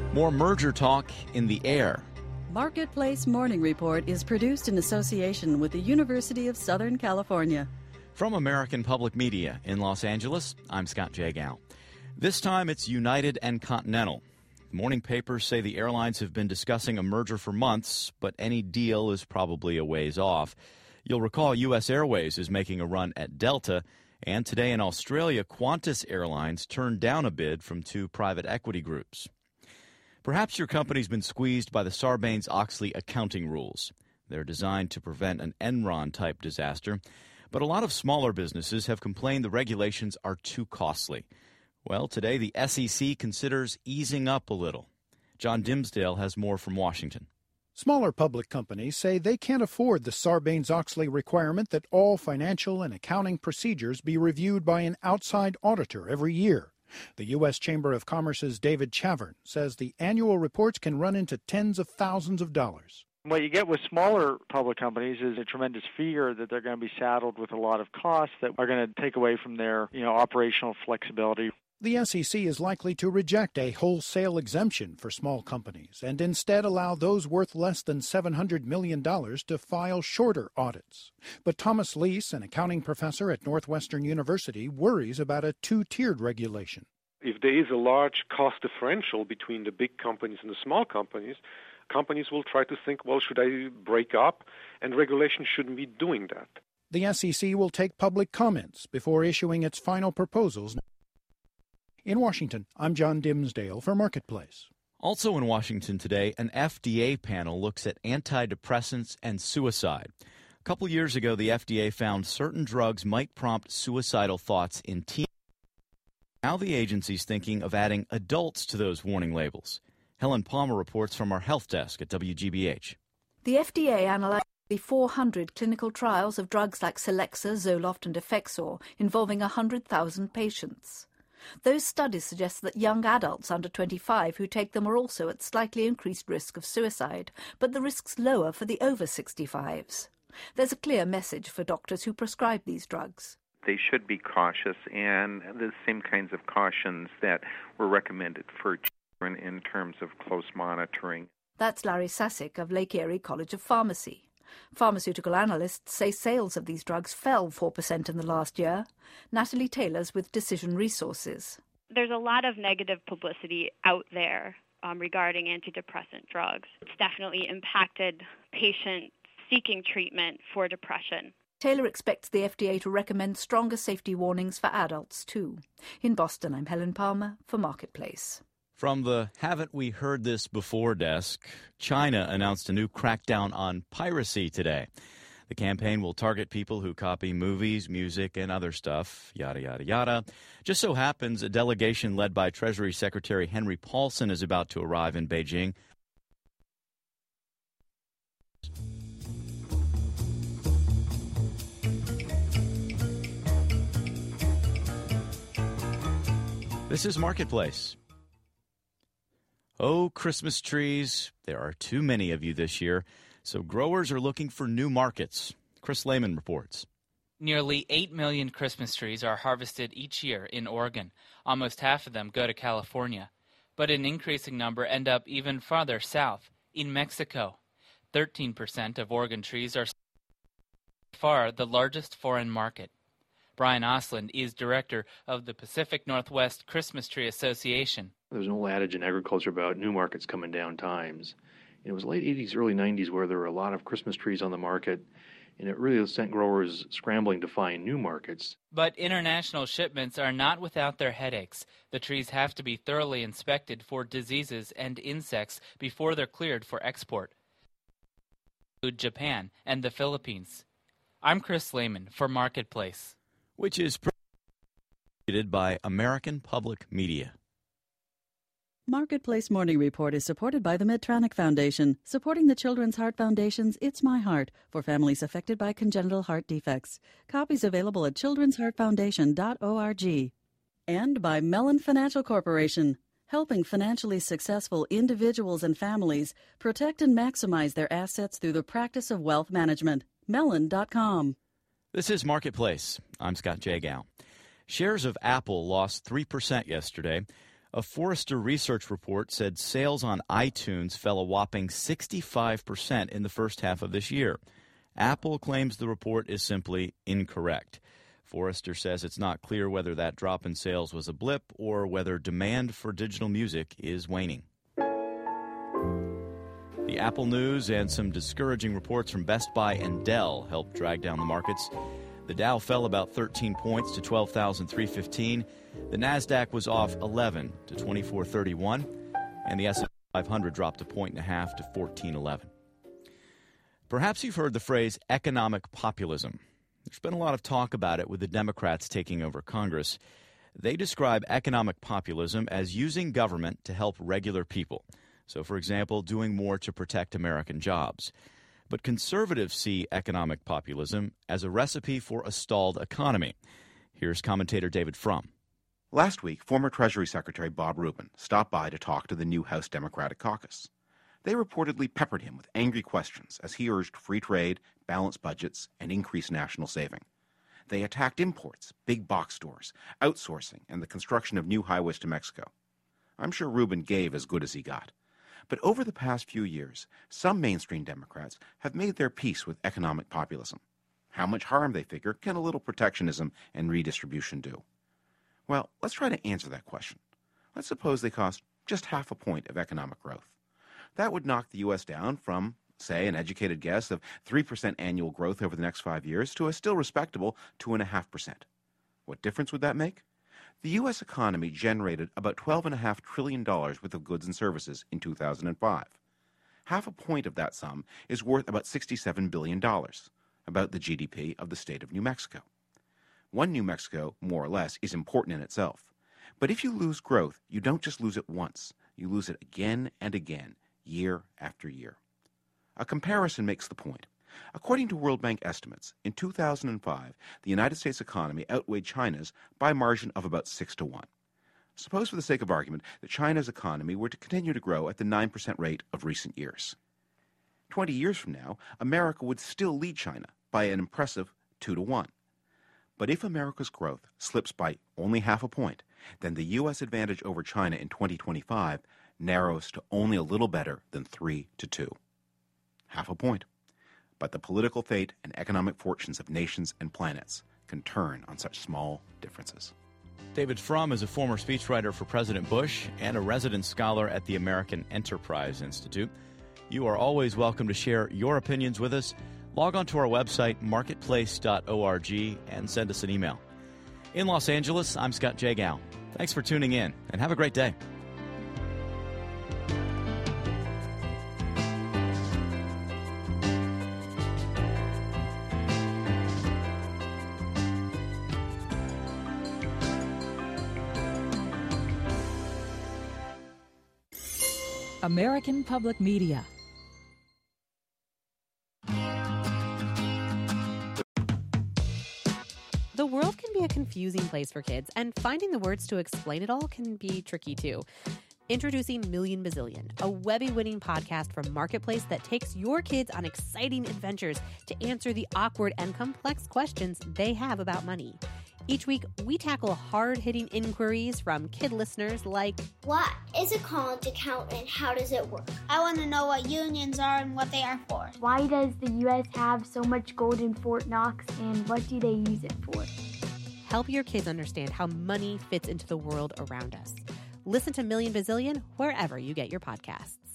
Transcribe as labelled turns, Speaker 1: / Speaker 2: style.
Speaker 1: More merger talk in the air.
Speaker 2: Marketplace Morning Report is produced in association with the University of Southern California.
Speaker 1: From American Public Media in Los Angeles, I'm Scott Jagow. This time it's United and Continental. Morning papers say the airlines have been discussing a merger for months, but any deal is probably a ways off. You'll recall U.S. Airways is making a run at Delta, and today in Australia, Qantas Airlines turned down a bid from two private equity groups. Perhaps your company's been squeezed by the Sarbanes-Oxley accounting rules. They're designed to prevent an Enron-type disaster, but a lot of smaller businesses have complained the regulations are too costly. Well, today the SEC considers easing up a little. John Dimsdale has more from Washington.
Speaker 3: Smaller public companies say they can't afford the Sarbanes-Oxley requirement that all financial and accounting procedures be reviewed by an outside auditor every year. The U.S. Chamber of Commerce's David Chavern says the annual reports can run into tens of thousands of dollars.
Speaker 4: What you get with smaller public companies is a tremendous fear that they're going to be saddled with a lot of costs that are going to take away from their, operational flexibility.
Speaker 3: The SEC is likely to reject a wholesale exemption for small companies and instead allow those worth less than $700 million to file shorter audits. But Thomas Leese, an accounting professor at Northwestern University, worries about a two-tiered regulation.
Speaker 5: If there is a large cost differential between the big companies and the small companies, companies will try to think, well, should I break up? And regulation shouldn't be doing that.
Speaker 3: The SEC will take public comments before issuing its final proposals. In Washington, I'm John Dimsdale for Marketplace.
Speaker 1: Also in Washington today, an FDA panel looks at antidepressants and suicide. A couple years ago, the FDA found certain drugs might prompt suicidal thoughts in teens. Now the agency's thinking of adding adults to those warning labels. Helen Palmer reports from our health desk at WGBH.
Speaker 6: The FDA analyzed 400 clinical trials of drugs like Celexa, Zoloft and Effexor involving 100,000 patients. Those studies suggest that young adults under 25 who take them are also at slightly increased risk of suicide, but the risk's lower for the over 65s. There's a clear message for doctors who prescribe these drugs.
Speaker 7: They should be cautious, and the same kinds of cautions that were recommended for children in terms of close monitoring.
Speaker 6: That's Larry Sasek of Lake Erie College of Pharmacy. Pharmaceutical analysts say sales of these drugs fell 4% in the last year. Natalie Taylor's with Decision Resources.
Speaker 8: There's a lot of negative publicity out there regarding antidepressant drugs. It's definitely impacted patients seeking treatment for depression.
Speaker 6: Taylor expects the FDA to recommend stronger safety warnings for adults, too. In Boston, I'm Helen Palmer for Marketplace.
Speaker 1: From the Haven't We Heard This Before desk, China announced a new crackdown on piracy today. The campaign will target people who copy movies, music, and other stuff, yada, yada, yada. Just so happens a delegation led by Treasury Secretary Henry Paulson is about to arrive in Beijing. This is Marketplace. Oh, Christmas trees, there are too many of you this year, so growers are looking for new markets. Chris Lehman reports.
Speaker 9: Nearly 8 million Christmas trees are harvested each year in Oregon. Almost half of them go to California. But an increasing number end up even farther south, in Mexico. 13% of Oregon trees are far the largest foreign market. Brian Osland is director of the Pacific Northwest Christmas Tree Association.
Speaker 10: There's an old adage in agriculture about new markets coming down times. It was late 80s, early 90s where there were a lot of Christmas trees on the market, and it really sent growers scrambling to find new markets.
Speaker 9: But international shipments are not without their headaches. The trees have to be thoroughly inspected for diseases and insects before they're cleared for export. Japan and the Philippines. I'm Chris Lehman for Marketplace.
Speaker 1: Which is presented by American Public Media.
Speaker 2: Marketplace Morning Report is supported by the Medtronic Foundation, supporting the Children's Heart Foundation's It's My Heart for families affected by congenital heart defects. Copies available at childrensheartfoundation.org. And by Mellon Financial Corporation, helping financially successful individuals and families protect and maximize their assets through the practice of wealth management. Mellon.com.
Speaker 1: This is Marketplace. I'm Scott Jagow. Shares of Apple lost 3% yesterday. A Forrester research report said sales on iTunes fell a whopping 65% in the first half of this year. Apple claims the report is simply incorrect. Forrester says it's not clear whether that drop in sales was a blip or whether demand for digital music is waning. The Apple news and some discouraging reports from Best Buy and Dell helped drag down the markets. The Dow fell about 13 points to 12,315. The Nasdaq was off 11 to 2431, and the S&P 500 dropped a point and a half to 1411. Perhaps you've heard the phrase economic populism. There's been a lot of talk about it with the Democrats taking over Congress. They describe economic populism as using government to help regular people. So, for example, doing more to protect American jobs. But conservatives see economic populism as a recipe for a stalled economy. Here's commentator David Frum.
Speaker 11: Last week, former Treasury Secretary Bob Rubin stopped by to talk to the new House Democratic caucus. They reportedly peppered him with angry questions as he urged free trade, balanced budgets, and increased national saving. They attacked imports, big box stores, outsourcing, and the construction of new highways to Mexico. I'm sure Rubin gave as good as he got. But over the past few years, some mainstream Democrats have made their peace with economic populism. How much harm, they figure, can a little protectionism and redistribution do? Well, let's try to answer that question. Let's suppose they cost just half a point of economic growth. That would knock the U.S. down from, say, an educated guess of 3% annual growth over the next 5 years to a still respectable 2.5%. What difference would that make? The U.S. economy generated about $12.5 trillion worth of goods and services in 2005. Half a point of that sum is worth about $67 billion, about the GDP of the state of New Mexico. One New Mexico, more or less, is important in itself. But if you lose growth, you don't just lose it once. You lose it again and again, year after year. A comparison makes the point. According to World Bank estimates, in 2005, the United States economy outweighed China's by a margin of about 6-1. Suppose, for the sake of argument, that China's economy were to continue to grow at the 9% rate of recent years. 20 years from now, America would still lead China by an impressive 2-1. But if America's growth slips by only half a point, then the U.S. advantage over China in 2025 narrows to only a little better than 3-2. Half a point. But the political fate and economic fortunes of nations and planets can turn on such small differences.
Speaker 1: David Frum is a former speechwriter for President Bush and a resident scholar at the American Enterprise Institute. You are always welcome to share your opinions with us. Log on to our website, marketplace.org, and send us an email. In Los Angeles, I'm Scott Jagow. Thanks for tuning in, and have a great day.
Speaker 12: American Public Media.
Speaker 13: The world can be a confusing place for kids, and finding the words to explain it all can be tricky too. Introducing Million Bazillion, a Webby-winning podcast from Marketplace that takes your kids on exciting adventures to answer the awkward and complex questions they have about money. Each week, we tackle hard-hitting inquiries from kid listeners like,
Speaker 14: what is a college account and how does it work? I want to know what unions are and what they are for.
Speaker 15: Why does the U.S. have so much gold in Fort Knox and what do they use it for?
Speaker 13: Help your kids understand how money fits into the world around us. Listen to Million Bazillion wherever you get your podcasts.